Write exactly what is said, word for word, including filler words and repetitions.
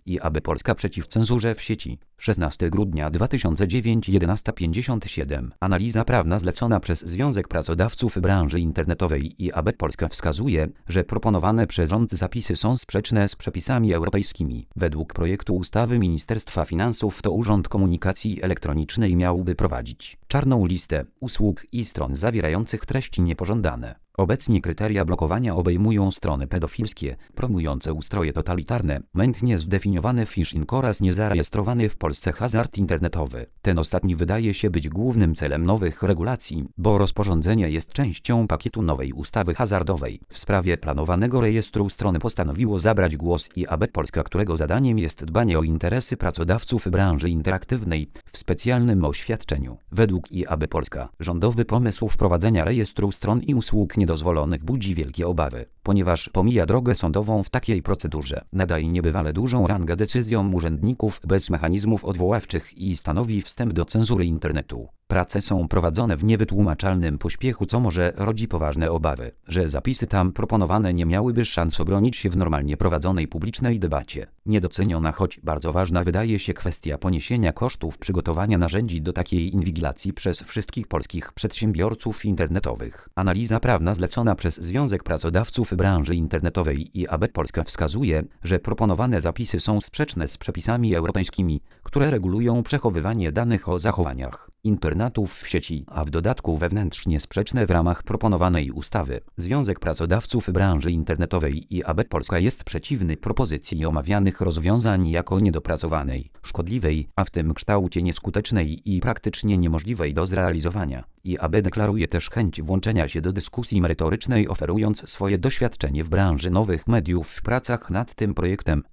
I A B Polska przeciw cenzurze w sieci. szesnastego grudnia dwa tysiące dziewiątego, jedenasta pięćdziesiąt siedem. Analiza prawna zlecona przez Związek Pracodawców Branży Internetowej I A B Polska wskazuje, że proponowane przez rząd zapisy są sprzeczne z przepisami europejskimi. Według projektu ustawy Ministerstwa Finansów to Urząd Komunikacji Elektronicznej miałby prowadzić czarną listę usług i stron zawierających treści niepożądane. Obecnie kryteria blokowania obejmują strony pedofilskie, promujące ustroje totalitarne, mętnie zdefiniowany phishing oraz niezarejestrowany w Polsce hazard internetowy. Ten ostatni wydaje się być głównym celem nowych regulacji, bo rozporządzenie jest częścią pakietu nowej ustawy hazardowej. W sprawie planowanego rejestru stron postanowiło zabrać głos I A B Polska, którego zadaniem jest dbanie o interesy pracodawców branży interaktywnej w specjalnym oświadczeniu. Według I A B Polska rządowy pomysł wprowadzenia rejestru stron i usług niedozwolonych budzi wielkie obawy, ponieważ pomija drogę sądową w takiej procedurze, nadaje niebywale dużą rangę decyzjom urzędników bez mechanizmów odwoławczych i stanowi wstęp do cenzury internetu. Prace są prowadzone w niewytłumaczalnym pośpiechu, co może rodzi poważne obawy, że zapisy tam proponowane nie miałyby szans obronić się w normalnie prowadzonej publicznej debacie. Niedoceniona, choć bardzo ważna wydaje się kwestia poniesienia kosztów przygotowania narzędzi do takiej inwigilacji przez wszystkich polskich przedsiębiorców internetowych. Analiza prawna zlecona przez Związek Pracodawców Branży Internetowej I A B Polska wskazuje, że proponowane zapisy są sprzeczne z przepisami europejskimi, które regulują przechowywanie danych o zachowaniach internatów w sieci, a w dodatku wewnętrznie sprzeczne w ramach proponowanej ustawy. Związek Pracodawców Branży Internetowej I A B Polska jest przeciwny propozycji omawianych rozwiązań jako niedopracowanej, szkodliwej, a w tym kształcie nieskutecznej i praktycznie niemożliwej do zrealizowania. I A B deklaruje też chęć włączenia się do dyskusji merytorycznej, oferując swoje doświadczenie w branży nowych mediów w pracach nad tym projektem.